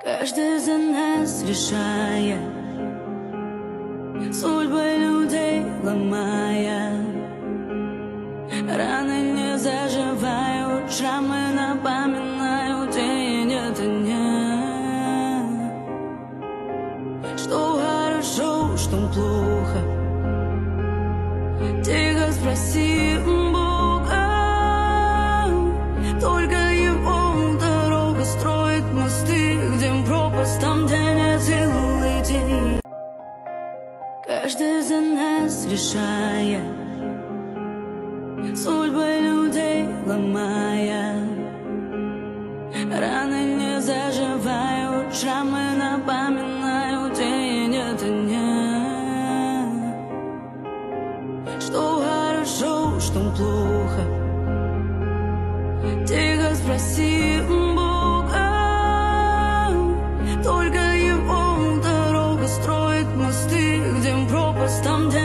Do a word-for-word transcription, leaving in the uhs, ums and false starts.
Каждый за нас решая, судьбы людей ломая. Раны не заживают, шрамы напоминают день ото дня. Что хорошо, что плохо, тихо спроси Бога. Только его дорога строит мосты, где пропасть, там, где нет сил идти. Каждый за нас решая, судьбы людей ломая. Раны не заживают, шрамы напоминают день ото дня. Что хорошо, что плохо, тихо спроси Бога. Только его дорога строит мосты, где пропасть, там, где